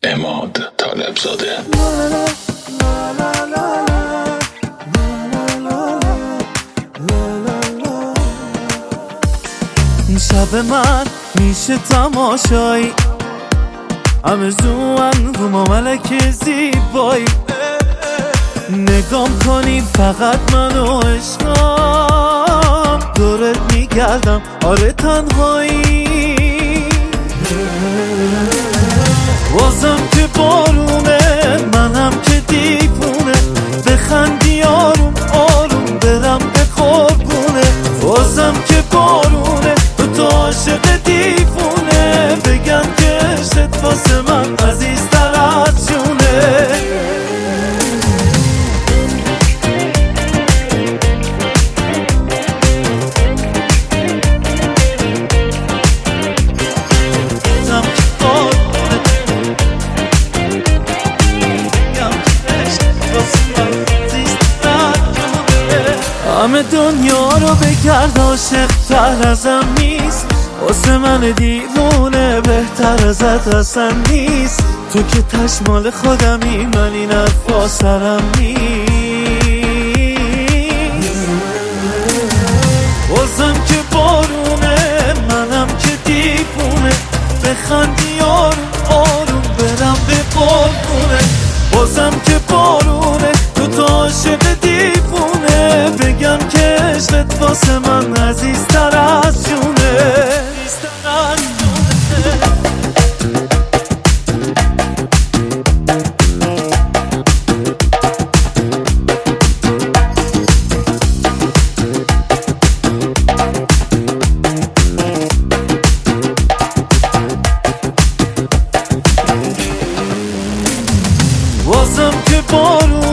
عماد طالبزاده. شب من میشه تماشایی، همه زوان رو ما ملک زیبایی، نگام کنی فقط منو عشقم، دورت میگردم آره تنهایی، بازم که بارونه منم که دیوونه، بخندی آروم آروم برم به قربونه، بازم که بارونه تو عاشق دیوونه، بگم که عشقت واسه من عزیزتر از جونه. همه دنیا رو بگرد عاشق تر ازم نیست، واسه من دیوونه بهتر ازت اصلا نیست، تو که تشمال خودمی من این حرفا سرم نیست، بازم که بارونه منم که دیوونه، بخندی آروم آروم برم به قربونه، بازم که بارونه تو عاشق دیوونه، بگم که عشقت واسه من عزیزتر از جونه. بازم که بارون